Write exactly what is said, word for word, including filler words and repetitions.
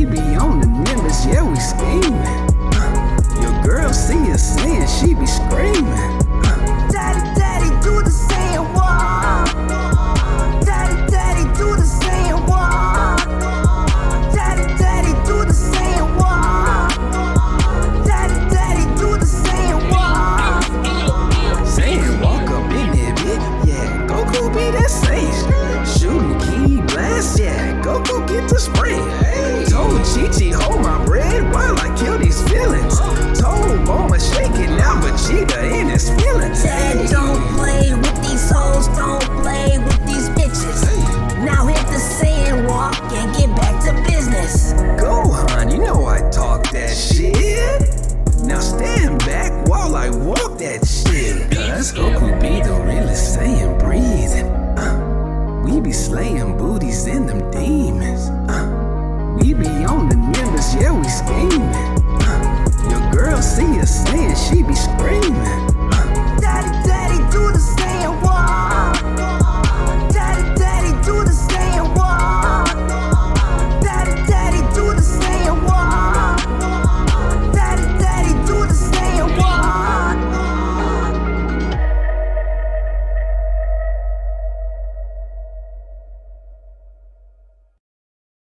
be on the nimbus, yeah, we scheming. Uh, your girl see us saying she be screaming. Uh, Daddy, daddy, do the same walk. Daddy, daddy, do the same walk. Daddy, daddy, do the same walk. Daddy, daddy, do the same walk. Saying walk up in there, bitch, yeah, Goku be that same. Shooting key blast, yeah, Goku get the spray. Told Chi-Chi hold my bread while I kill these feelings. Told Bulma shake it now, Vegeta in his feelings. Dad, don't play with these hoes, don't play with these bitches. Now hit the sand walk and get back to business. Gohan, you know I talk that shit. Now stand back while I walk that shit. Cause Goku be the realest Saiyan breathing. Uh, we be slaying booties and them demons. Uh, we be on the nimbus, yeah, we scheming. Uh, your girl see us saying she be screaming.